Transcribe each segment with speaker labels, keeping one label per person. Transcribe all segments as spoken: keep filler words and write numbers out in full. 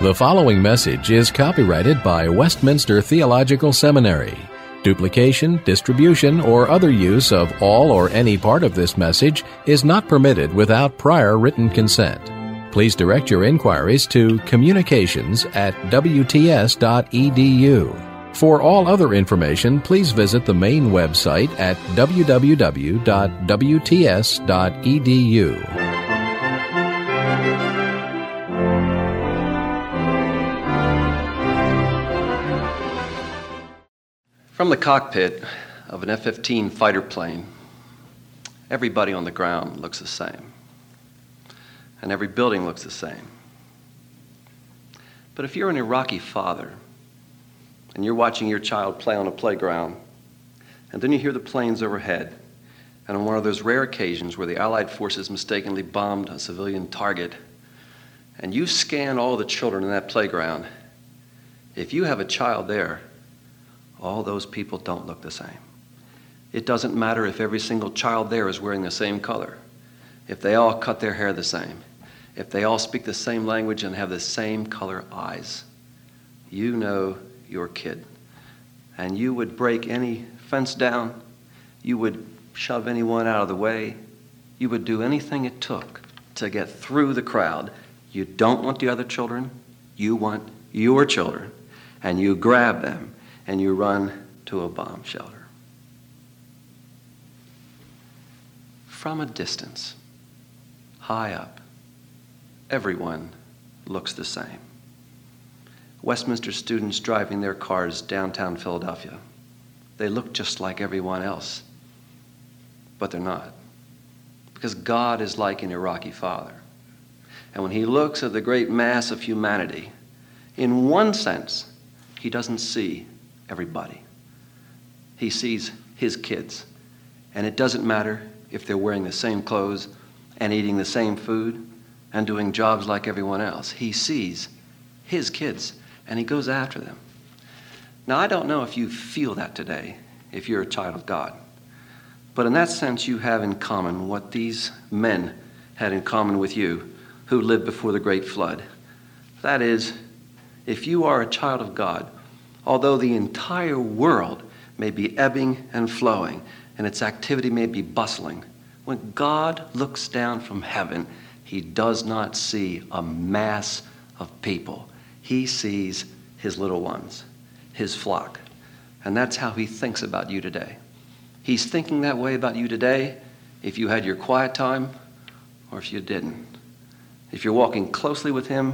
Speaker 1: The following message is copyrighted by Westminster Theological Seminary. Duplication, distribution, or other use of all or any part of this message is not permitted without prior written consent. Please direct your inquiries to communications at w t s dot e d u. For all other information, please visit the main website at w w w dot w t s dot e d u.
Speaker 2: From the cockpit of an F fifteen fighter plane, everybody on the ground looks the same, and every building looks the same. But if you're an Iraqi father, and you're watching your child play on a playground, and then you hear the planes overhead, and on one of those rare occasions where the Allied forces mistakenly bombed a civilian target, and you scan all the children in that playground, if you have a child there, all those people don't look the same. It doesn't matter if every single child there is wearing the same color, if they all cut their hair the same, if they all speak the same language and have the same color eyes. You know your kid. And you would break any fence down, you would shove anyone out of the way, you would do anything it took to get through the crowd. You don't want the other children, you want your children, and you grab them and you run to a bomb shelter. From a distance, high up, everyone looks the same. Westminster students driving their cars downtown Philadelphia, they look just like everyone else, but they're not. Because God is like an Iraqi father. And when he looks at the great mass of humanity, in one sense, he doesn't see everybody. He sees his kids. And it doesn't matter if they're wearing the same clothes and eating the same food and doing jobs like everyone else. He sees his kids and he goes after them. Now, I don't know if you feel that today, if you're a child of God. But in that sense, you have in common what these men had in common with you who lived before the great flood. That is, if you are a child of God, although the entire world may be ebbing and flowing, and its activity may be bustling, when God looks down from heaven, he does not see a mass of people. He sees his little ones, his flock. And that's how he thinks about you today. He's thinking that way about you today if you had your quiet time or if you didn't. If you're walking closely with him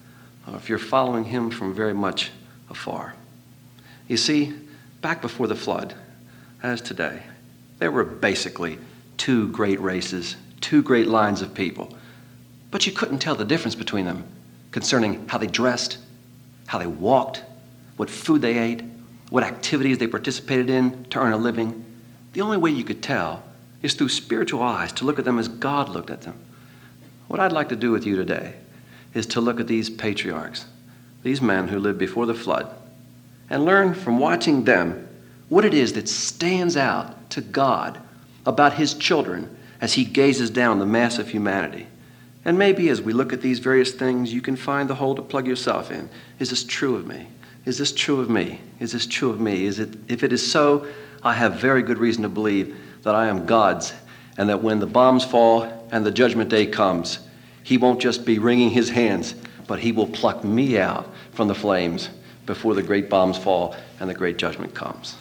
Speaker 2: or if you're following him from very much afar. You see, back before the flood, as today, there were basically two great races, two great lines of people. But you couldn't tell the difference between them concerning how they dressed, how they walked, what food they ate, what activities they participated in to earn a living. The only way you could tell is through spiritual eyes, to look at them as God looked at them. What I'd like to do with you today is to look at these patriarchs, these men who lived before the flood, and learn from watching them what it is that stands out to God about his children as he gazes down on the mass of humanity. And maybe as we look at these various things, you can find the hole to plug yourself in. Is this true of me? Is this true of me? Is this true of me? Is it? If it is so, I have very good reason to believe that I am God's, and that when the bombs fall and the judgment day comes, he won't just be wringing his hands, but he will pluck me out from the flames before the great bombs fall and the great judgment comes.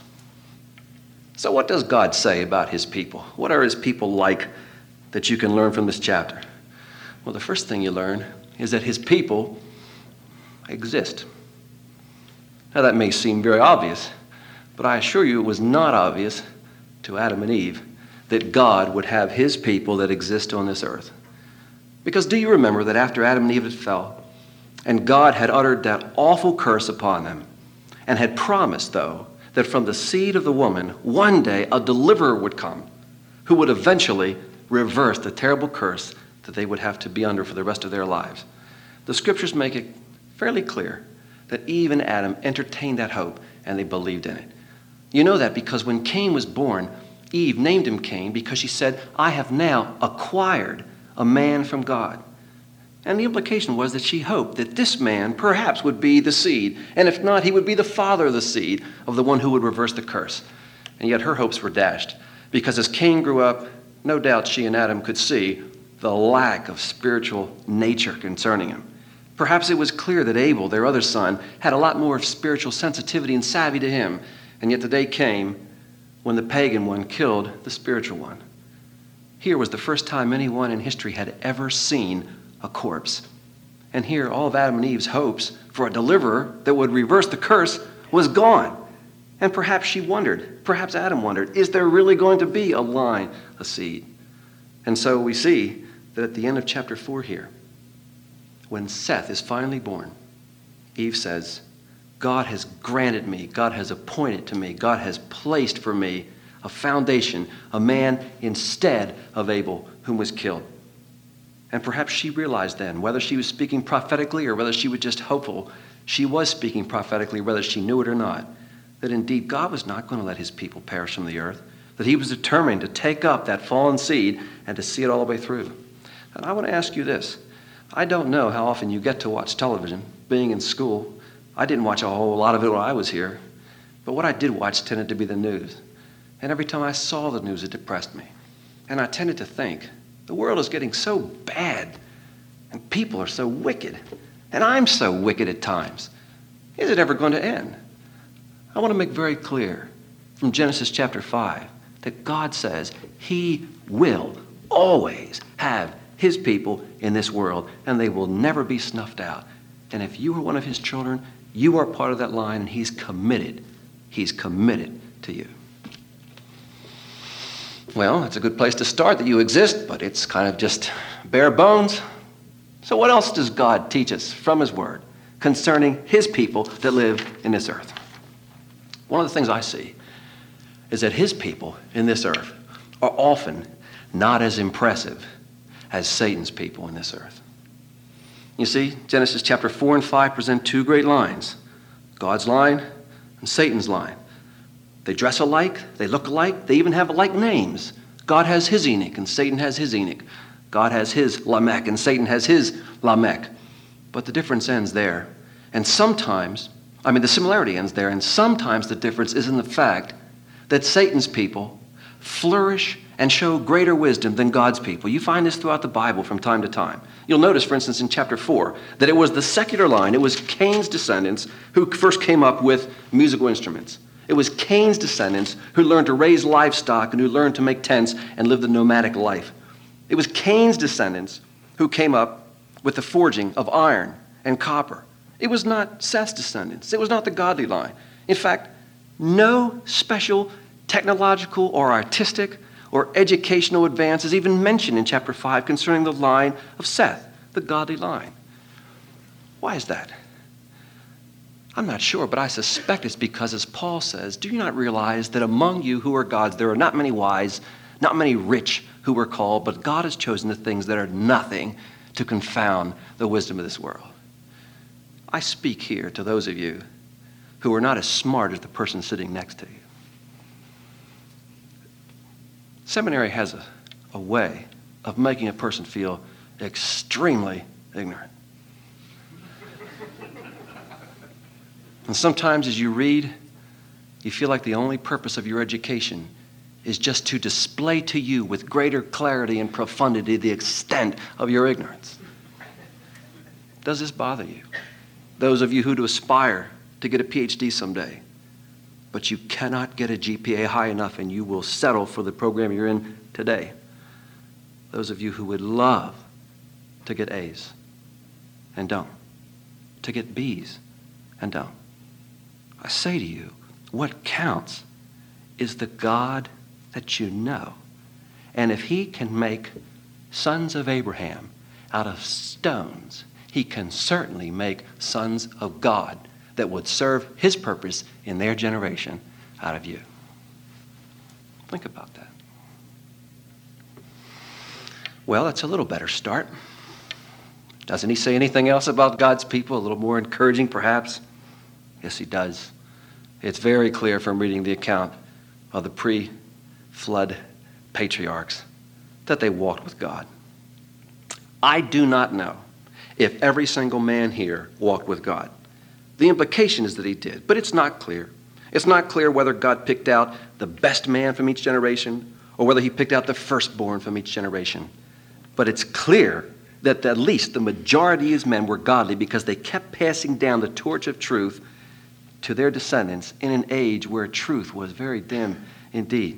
Speaker 2: So what does God say about his people? What are his people like that you can learn from this chapter? Well, the first thing you learn is that his people exist. Now that may seem very obvious, but I assure you it was not obvious to Adam and Eve that God would have his people that exist on this earth. Because do you remember that after Adam and Eve had fell, and God had uttered that awful curse upon them, and had promised, though, that from the seed of the woman, one day a deliverer would come who would eventually reverse the terrible curse that they would have to be under for the rest of their lives. The scriptures make it fairly clear that Eve and Adam entertained that hope and they believed in it. You know that because when Cain was born, Eve named him Cain because she said, I have now acquired a man from God. And the implication was that she hoped that this man perhaps would be the seed, and if not, he would be the father of the seed of the one who would reverse the curse. And yet her hopes were dashed, because as Cain grew up, no doubt she and Adam could see the lack of spiritual nature concerning him. Perhaps it was clear that Abel, their other son, had a lot more of spiritual sensitivity and savvy to him, and yet the day came when the pagan one killed the spiritual one. Here was the first time anyone in history had ever seen a corpse. And here, all of Adam and Eve's hopes for a deliverer that would reverse the curse was gone. And perhaps she wondered, perhaps Adam wondered, is there really going to be a line, a seed? And so we see that at the end of chapter four here, when Seth is finally born, Eve says, God has granted me, God has appointed to me, God has placed for me a foundation, a man instead of Abel, whom was killed. And perhaps she realized then, whether she was speaking prophetically or whether she was just hopeful, she was speaking prophetically, whether she knew it or not, that indeed God was not going to let his people perish from the earth, that he was determined to take up that fallen seed and to see it all the way through. And I want to ask you this. I don't know how often you get to watch television. Being in school, I didn't watch a whole lot of it when I was here, but what I did watch tended to be the news. And every time I saw the news, it depressed me. And I tended to think, the world is getting so bad, and people are so wicked, and I'm so wicked at times. Is it ever going to end? I want to make very clear from Genesis chapter five that God says he will always have his people in this world, and they will never be snuffed out. And if you are one of his children, you are part of that line, and he's committed. He's committed to you. Well, that's a good place to start, that you exist, but it's kind of just bare bones. So what else does God teach us from his word concerning his people that live in this earth? One of the things I see is that his people in this earth are often not as impressive as Satan's people in this earth. You see, Genesis chapter four and five present two great lines, God's line and Satan's line. They dress alike, they look alike, they even have alike names. God has his Enoch and Satan has his Enoch. God has his Lamech and Satan has his Lamech. But the difference ends there. And sometimes, I mean the similarity ends there, and sometimes the difference is in the fact that Satan's people flourish and show greater wisdom than God's people. You find this throughout the Bible from time to time. You'll notice, for instance, in chapter four, that it was the secular line, it was Cain's descendants who first came up with musical instruments. It was Cain's descendants who learned to raise livestock and who learned to make tents and live the nomadic life. It was Cain's descendants who came up with the forging of iron and copper. It was not Seth's descendants. It was not the godly line. In fact, no special technological or artistic or educational advance is even mentioned in chapter five concerning the line of Seth, the godly line. Why is that? I'm not sure, but I suspect it's because, as Paul says, do you not realize that among you who are gods, there are not many wise, not many rich who were called, but God has chosen the things that are nothing to confound the wisdom of this world. I speak here to those of you who are not as smart as the person sitting next to you. Seminary has a, a way of making a person feel extremely ignorant. And sometimes as you read, you feel like the only purpose of your education is just to display to you with greater clarity and profundity the extent of your ignorance. Does this bother you? Those of you who do aspire to get a P H D someday, but you cannot get a G P A high enough and you will settle for the program you're in today. Those of you who would love to get A's and don't, to get B's and don't. I say to you, what counts is the God that you know. And if he can make sons of Abraham out of stones, he can certainly make sons of God that would serve his purpose in their generation out of you. Think about that. Well, that's a little better start. Doesn't he say anything else about God's people? A little more encouraging, perhaps? Yes, he does. It's very clear from reading the account of the pre-flood patriarchs that they walked with God. I do not know if every single man here walked with God. The implication is that he did, but it's not clear. It's not clear whether God picked out the best man from each generation or whether he picked out the firstborn from each generation. But it's clear that at least the majority of his men were godly because they kept passing down the torch of truth to their descendants in an age where truth was very dim indeed.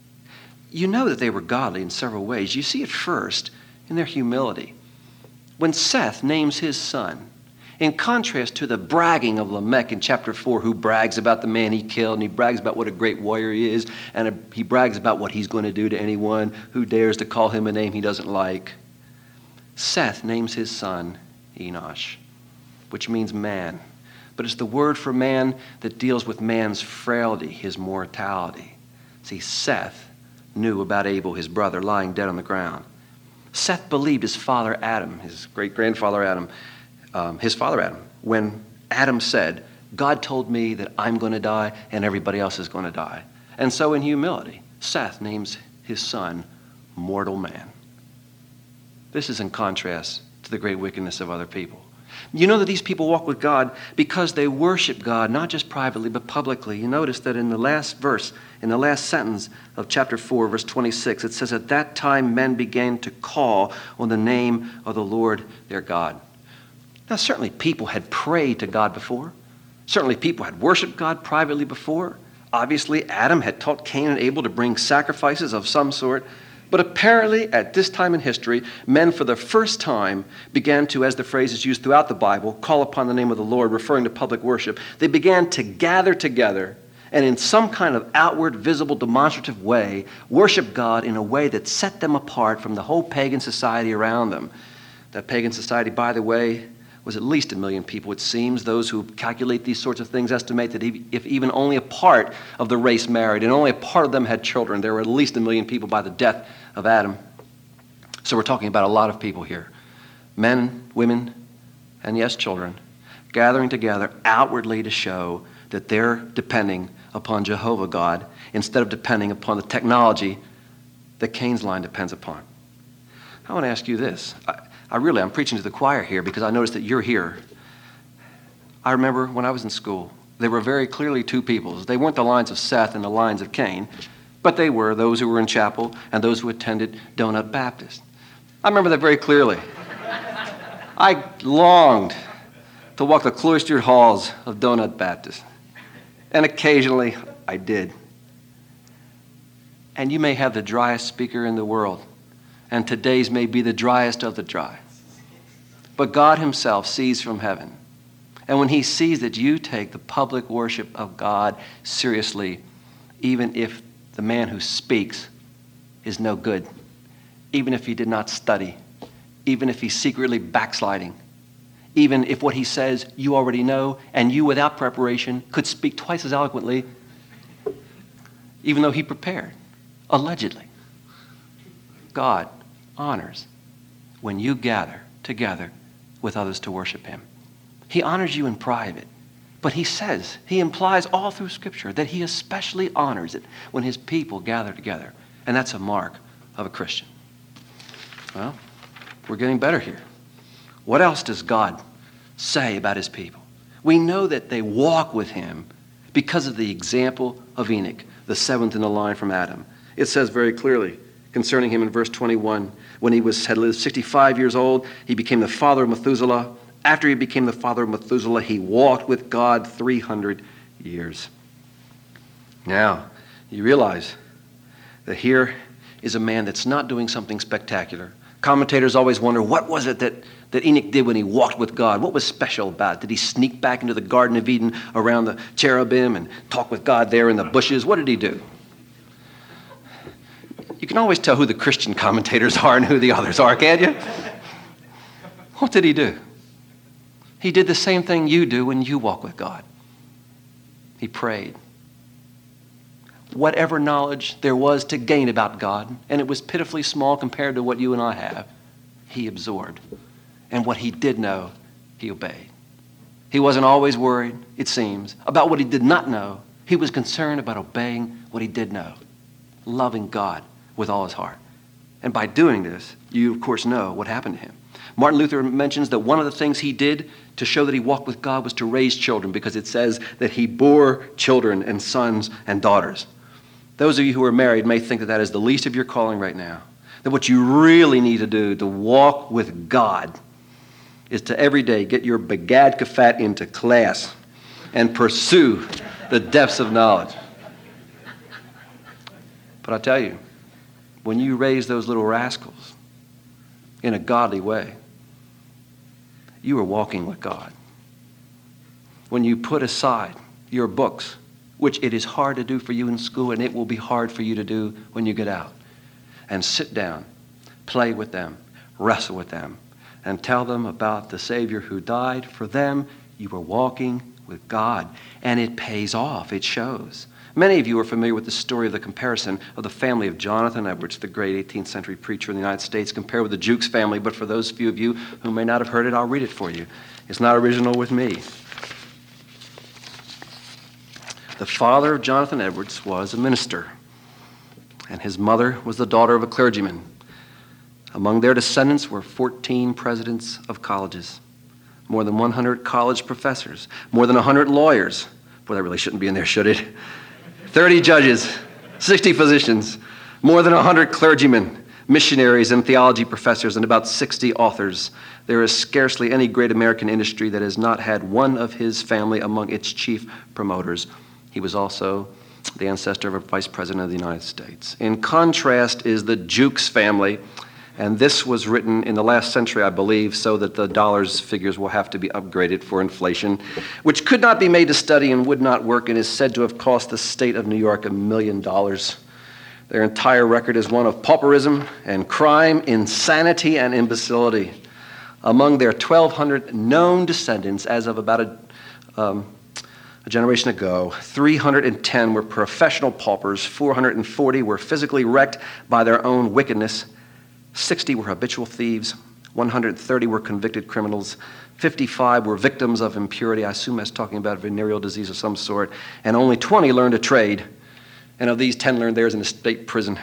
Speaker 2: You know that they were godly in several ways. You see it first in their humility. When Seth names his son, in contrast to the bragging of Lamech in chapter four, who brags about the man he killed, and he brags about what a great warrior he is, and a, he brags about what he's going to do to anyone who dares to call him a name he doesn't like. Seth names his son Enosh, which means man. But it's the word for man that deals with man's frailty, his mortality. See, Seth knew about Abel, his brother, lying dead on the ground. Seth believed his father Adam, his great-grandfather Adam, Um, his father Adam, when Adam said, God told me that I'm going to die and everybody else is going to die. And so in humility, Seth names his son mortal man. This is in contrast to the great wickedness of other people. You know that these people walk with God because they worship God, not just privately, but publicly. You notice that in the last verse, in the last sentence of chapter four, verse twenty-six, it says, at that time men began to call on the name of the Lord their God. Now, certainly people had prayed to God before. Certainly people had worshiped God privately before. Obviously, Adam had taught Cain and Abel to bring sacrifices of some sort. But apparently, at this time in history, men for the first time began to, as the phrase is used throughout the Bible, call upon the name of the Lord, referring to public worship. They began to gather together and in some kind of outward, visible, demonstrative way, worship God in a way that set them apart from the whole pagan society around them. That pagan society, by the way, was at least a million people, it seems. Those who calculate these sorts of things estimate that if even only a part of the race married and only a part of them had children, there were at least a million people by the death of Adam. So we're talking about a lot of people here. Men, women, and yes, children, gathering together outwardly to show that they're depending upon Jehovah God instead of depending upon the technology that Cain's line depends upon. I want to ask you this. I, I really, I'm preaching to the choir here because I noticed that you're here. I remember when I was in school, there were very clearly two peoples. They weren't the lines of Seth and the lines of Cain, but they were those who were in chapel and those who attended Donut Baptist. I remember that very clearly. I longed to walk the cloistered halls of Donut Baptist, and occasionally I did. And you may have the driest speaker in the world, and today's may be the driest of the dry. But God himself sees from heaven. And when he sees that you take the public worship of God seriously, even if the man who speaks is no good, even if he did not study, even if he's secretly backsliding, even if what he says you already know and you without preparation could speak twice as eloquently, even though he prepared, allegedly. God honors when you gather together with others to worship him. He honors you in private, but he says, he implies all through Scripture that he especially honors it when his people gather together. And that's a mark of a Christian. Well, we're getting better here. What else does God say about his people? We know that they walk with him because of the example of Enoch, the seventh in the line from Adam. It says very clearly concerning him in verse twenty-one, when he was had lived sixty-five years old, he became the father of Methuselah. After he became the father of Methuselah, he walked with God three hundred years. Now, you realize that here is a man that's not doing something spectacular. Commentators always wonder, what was it that, that Enoch did when he walked with God? What was special about it? Did he sneak back into the Garden of Eden around the cherubim and talk with God there in the bushes? What did he do? You can always tell who the Christian commentators are and who the others are, can't you? What did he do? He did the same thing you do when you walk with God. He prayed. Whatever knowledge there was to gain about God, and it was pitifully small compared to what you and I have, he absorbed. And what he did know, he obeyed. He wasn't always worried, it seems, about what he did not know. He was concerned about obeying what he did know, loving God with all his heart. And by doing this, you of course know what happened to him. Martin Luther mentions that one of the things he did to show that he walked with God was to raise children, because it says that he bore children and sons and daughters. Those of you who are married may think that that is the least of your calling right now. That what you really need to do to walk with God is to every day get your bagad kafat into class and pursue the depths of knowledge. But I tell you, when you raise those little rascals in a godly way, you are walking with God. When you put aside your books, which it is hard to do for you in school, and it will be hard for you to do when you get out, and sit down, play with them, wrestle with them, and tell them about the Savior who died for them, you are walking with God. And it pays off. It shows. Many of you are familiar with the story of the comparison of the family of Jonathan Edwards, the great eighteenth century preacher in the United States, compared with the Jukes family. But for those few of you who may not have heard it, I'll read it for you. It's not original with me. The father of Jonathan Edwards was a minister, and his mother was the daughter of a clergyman. Among their descendants were fourteen presidents of colleges, more than one hundred college professors, more than one hundred lawyers. Boy, that really shouldn't be in there, should it? thirty judges, sixty physicians, more than one hundred clergymen, missionaries and theology professors, and about sixty authors. There is scarcely any great American industry that has not had one of his family among its chief promoters. He was also the ancestor of a vice president of the United States. In contrast is the Jukes family, and this was written in the last century, I believe, so that the dollars figures will have to be upgraded for inflation, which could not be made to study and would not work, and is said to have cost the state of New York a million dollars. Their entire record is one of pauperism and crime, insanity and imbecility. Among their twelve hundred known descendants, as of about a, um, a generation ago, three hundred ten were professional paupers, four hundred forty were physically wrecked by their own wickedness, sixty were habitual thieves, one hundred thirty were convicted criminals, fifty-five were victims of impurity, I assume that's talking about venereal disease of some sort, and only twenty learned a trade. And of these, ten learned theirs in a state prison.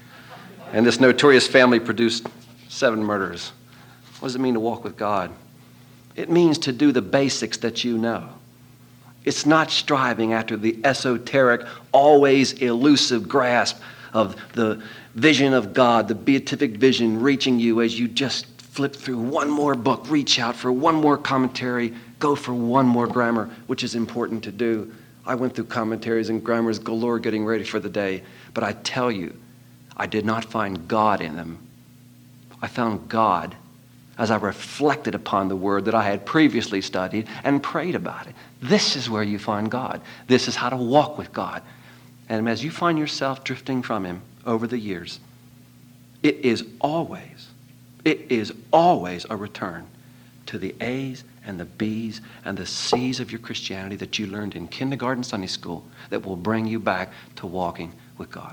Speaker 2: And this notorious family produced seven murderers. What does it mean to walk with God? It means to do the basics that you know. It's not striving after the esoteric, always elusive grasp of the vision of God, the beatific vision reaching you as you just flip through one more book, reach out for one more commentary, go for one more grammar, which is important to do. I went through commentaries and grammars galore getting ready for the day, but I tell you, I did not find God in them. I found God as I reflected upon the word that I had previously studied and prayed about it. This is where you find God. This is how to walk with God. And as you find yourself drifting from him over the years, it is always, it is always a return to the A's and the B's and the C's of your Christianity that you learned in kindergarten Sunday school that will bring you back to walking with God.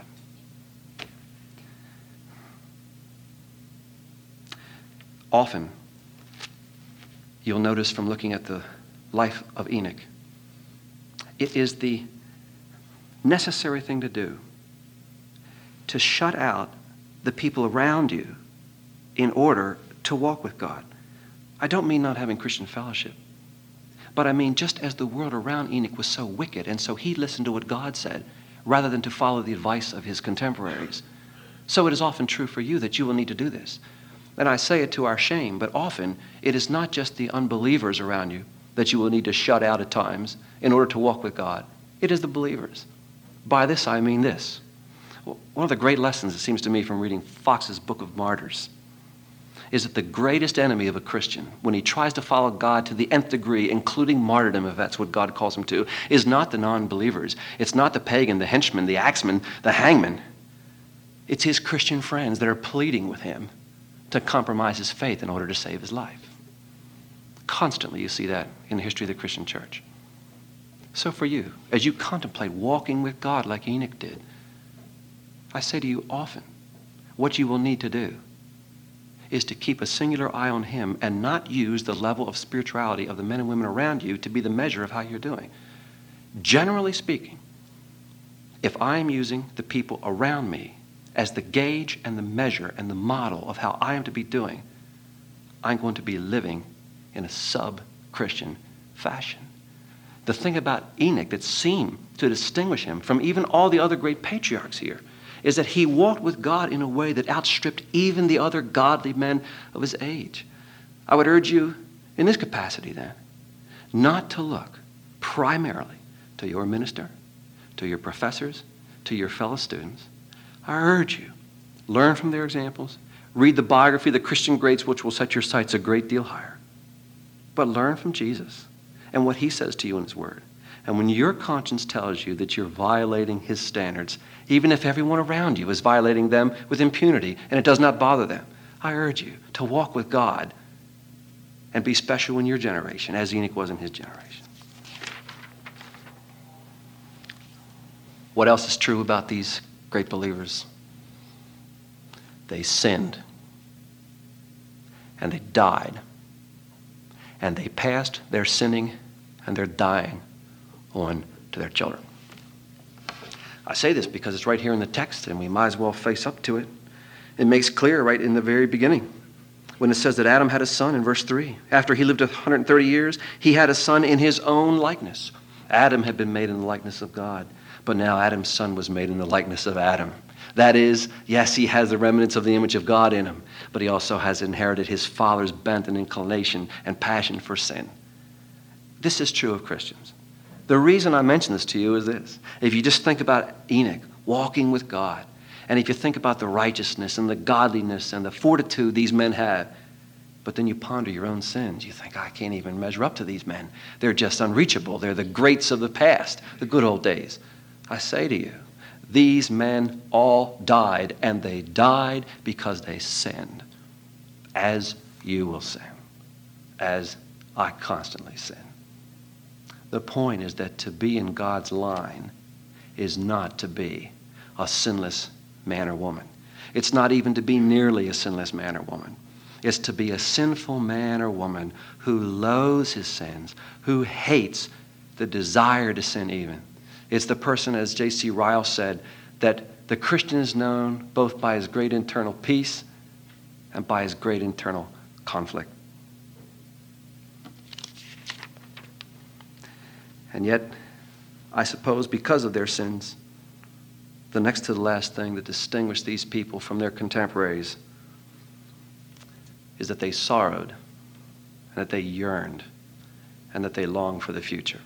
Speaker 2: Often, you'll notice from looking at the life of Enoch, it is the necessary thing to do to shut out the people around you in order to walk with God. I don't mean not having Christian fellowship, but I mean just as the world around Enoch was so wicked, and so he listened to what God said rather than to follow the advice of his contemporaries. So it is often true for you that you will need to do this. And I say it to our shame, but often it is not just the unbelievers around you that you will need to shut out at times in order to walk with God. It is the believers. By this I mean this. One of the great lessons, it seems to me, from reading Fox's Book of Martyrs is that the greatest enemy of a Christian, when he tries to follow God to the nth degree, including martyrdom, if that's what God calls him to, is not the non-believers. It's not the pagan, the henchman, the axeman, the hangman. It's his Christian friends that are pleading with him to compromise his faith in order to save his life. Constantly you see that in the history of the Christian church. So for you, as you contemplate walking with God like Enoch did, I say to you often, what you will need to do is to keep a singular eye on him and not use the level of spirituality of the men and women around you to be the measure of how you're doing. Generally speaking, if I'm using the people around me as the gauge and the measure and the model of how I am to be doing, I'm going to be living in a sub-Christian fashion. The thing about Enoch that seemed to distinguish him from even all the other great patriarchs here is that he walked with God in a way that outstripped even the other godly men of his age. I would urge you in this capacity then, not to look primarily to your minister, to your professors, to your fellow students. I urge you, learn from their examples, read the biography of the Christian greats, which will set your sights a great deal higher. But learn from Jesus and what he says to you in his word. And when your conscience tells you that you're violating his standards, even if everyone around you is violating them with impunity and it does not bother them, I urge you to walk with God and be special in your generation as Enoch was in his generation. What else is true about these great believers? They sinned, and they died, and they passed their sinning and their dying on to their children. I say this because it's right here in the text, and we might as well face up to it. It makes clear right in the very beginning when it says that Adam had a son in verse three. After he lived one hundred thirty years, he had a son in his own likeness. Adam had been made in the likeness of God, but now Adam's son was made in the likeness of Adam. That is, yes, he has the remnants of the image of God in him, but he also has inherited his father's bent and inclination and passion for sin. This is true of Christians. The reason I mention this to you is this. If you just think about Enoch walking with God, and if you think about the righteousness and the godliness and the fortitude these men had, but then you ponder your own sins, you think, I can't even measure up to these men. They're just unreachable. They're the greats of the past, the good old days. I say to you, these men all died, and they died because they sinned, as you will sin, as I constantly sin. The point is that to be in God's line is not to be a sinless man or woman. It's not even to be nearly a sinless man or woman. It's to be a sinful man or woman who loathes his sins, who hates the desire to sin even. It's the person, as J C Ryle said, that the Christian is known both by his great internal peace and by his great internal conflict. And yet, I suppose because of their sins, the next to the last thing that distinguished these people from their contemporaries is that they sorrowed, and that they yearned, and that they longed for the future.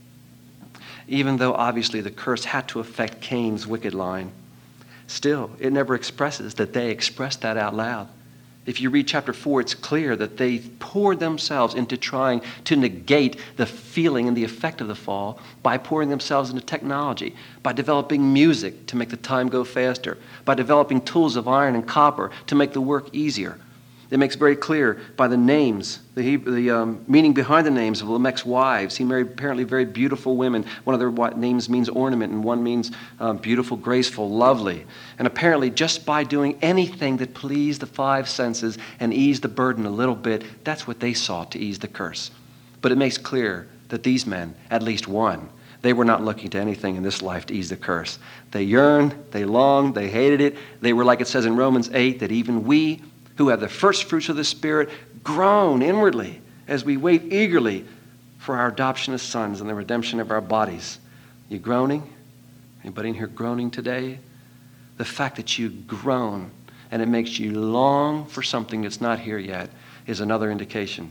Speaker 2: Even though obviously the curse had to affect Cain's wicked line, still, it never expresses that they expressed that out loud. If you read chapter four, it's clear that they poured themselves into trying to negate the feeling and the effect of the fall by pouring themselves into technology, by developing music to make the time go faster, by developing tools of iron and copper to make the work easier. It makes very clear by the names, the, Hebrew, the um, meaning behind the names of Lamech's wives. He married apparently very beautiful women. One of their names means ornament, and one means um, beautiful, graceful, lovely. And apparently just by doing anything that pleased the five senses and eased the burden a little bit, that's what they sought to ease the curse. But it makes clear that these men, at least one, they were not looking to anything in this life to ease the curse. They yearned, they longed, they hated it. They were, like it says in Romans eight, that even we who have the first fruits of the Spirit groan inwardly as we wait eagerly for our adoption as sons and the redemption of our bodies. You groaning? Anybody in here groaning today? The fact that you groan and it makes you long for something that's not here yet is another indication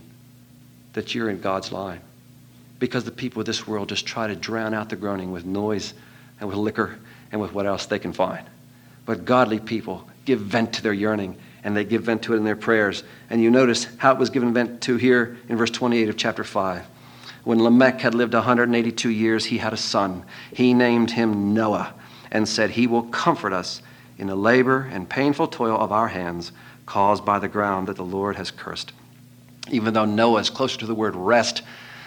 Speaker 2: that you're in God's line. Because the people of this world just try to drown out the groaning with noise and with liquor and with what else they can find. But godly people give vent to their yearning, and they give vent to it in their prayers. And you notice how it was given vent to here in verse twenty-eight of chapter five. When Lamech had lived one hundred eighty-two years, he had a son. He named him Noah and said, he will comfort us in the labor and painful toil of our hands caused by the ground that the Lord has cursed. Even though Noah is closer to the word rest,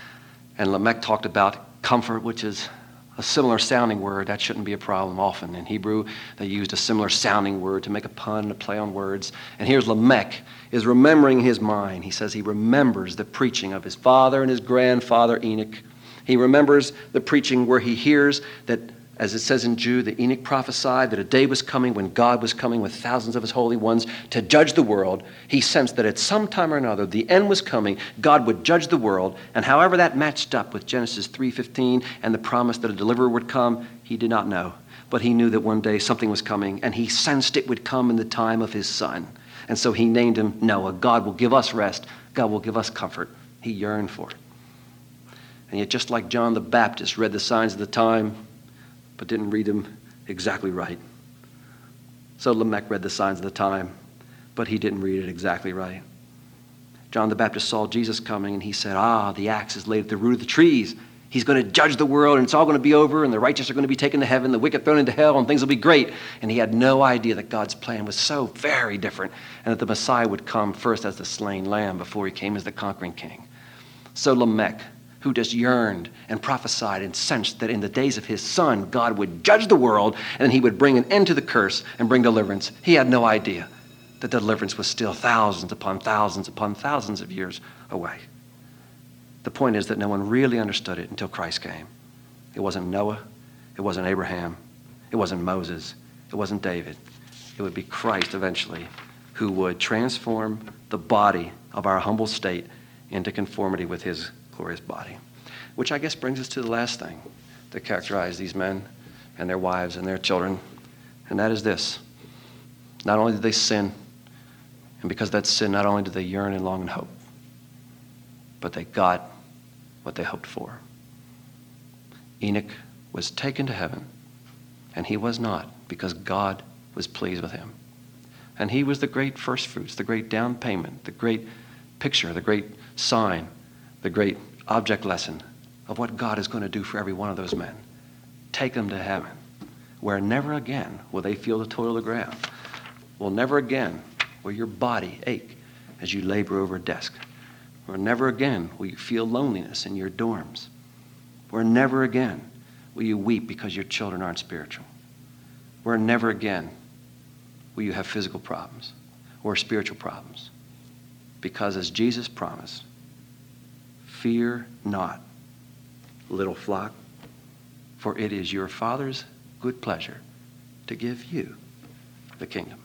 Speaker 2: and Lamech talked about comfort, which is a similar sounding word, that shouldn't be a problem often. In Hebrew, they used a similar sounding word to make a pun, to play on words. And here's Lamech is remembering his mind. He says he remembers the preaching of his father and his grandfather Enoch. He remembers the preaching where he hears that As it says in Jude, that Enoch prophesied that a day was coming when God was coming with thousands of his holy ones to judge the world. He sensed that at some time or another, the end was coming. God would judge the world. And however that matched up with Genesis three fifteen and the promise that a deliverer would come, he did not know. But he knew that one day something was coming, and he sensed it would come in the time of his son. And so he named him Noah. God will give us rest. God will give us comfort. He yearned for it. And yet, just like John the Baptist read the signs of the time, but didn't read them exactly right, so Lamech read the signs of the time, but he didn't read it exactly right. John the Baptist saw Jesus coming, and he said, ah, the axe is laid at the root of the trees. He's going to judge the world, and it's all going to be over, and the righteous are going to be taken to heaven, the wicked thrown into hell, and things will be great. And he had no idea that God's plan was so very different, and that the Messiah would come first as the slain lamb before he came as the conquering king. So Lamech, who just yearned and prophesied and sensed that in the days of his son, God would judge the world, and he would bring an end to the curse and bring deliverance, he had no idea that deliverance was still thousands upon thousands upon thousands of years away. The point is that no one really understood it until Christ came. It wasn't Noah. It wasn't Abraham. It wasn't Moses. It wasn't David. It would be Christ eventually who would transform the body of our humble state into conformity with his glorious body. Which I guess brings us to the last thing that characterized these men and their wives and their children, and that is this. Not only did they sin, and because of that sin, not only did they yearn and long and hope, but they got what they hoped for. Enoch was taken to heaven, and he was not, because God was pleased with him. And he was the great first fruits, the great down payment, the great picture, the great sign, the great object lesson of what God is going to do for every one of those men. Take them to heaven, where never again will they feel the toil of the ground. Will never again will your body ache as you labor over a desk. Where never again will you feel loneliness in your dorms. Where never again will you weep because your children aren't spiritual. Where never again will you have physical problems or spiritual problems. Because as Jesus promised, fear not, little flock, for it is your Father's good pleasure to give you the kingdom.